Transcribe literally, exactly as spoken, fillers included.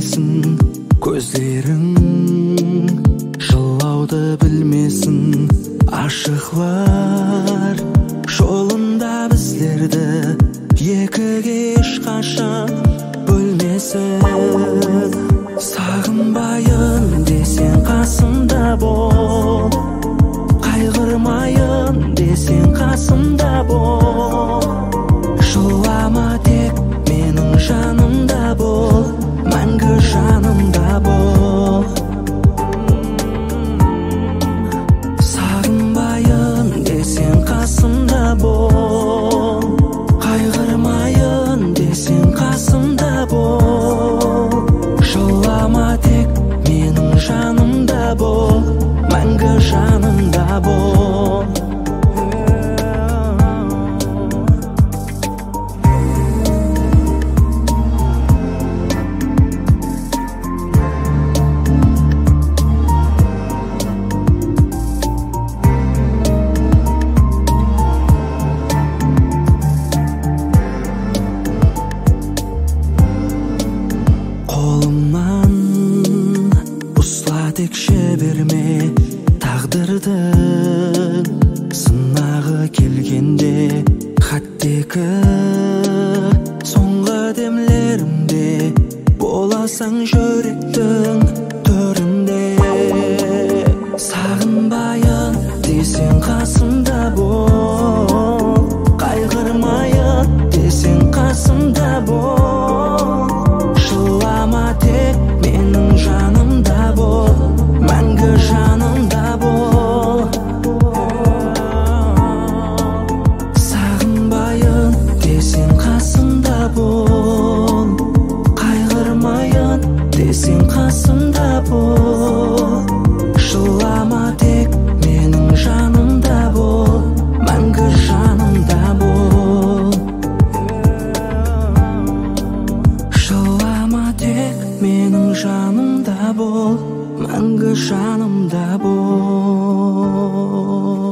келмесін, көздерің жылауды білмесін. Ашықлар жолында біздерді екіге ешқашан бөлмесін. Сағынбайын десең қасымда бол, қайғырмайын десең қасымда бол. Жылама тек менің жанымда бол, мәңгі жанымда бол. Сағынбайын десең қасымда бол, қайғырмайын десең қасымда бол. Жылама тек менің жанымда бол, мәңгі жанымда бол. Қолымнан ұсла текше берме, тағдырдың сынағы келгенде. Хаттегі соңғы демлерімде боласың жүректің төрінде. Сағынбайын десең қасымда бол, қайғырмайын десең қасымда бол. Жылама тек менің жанымда бол, мәңгі жанымда бол. Сағынбайын десең қасымда бол, қайғырмайын десең қасымда бол. Жылама тек менің жанымда бол, мәңгі жанымда бол. Жылама тек менің жанымда бол, мәңгі жанымда бол.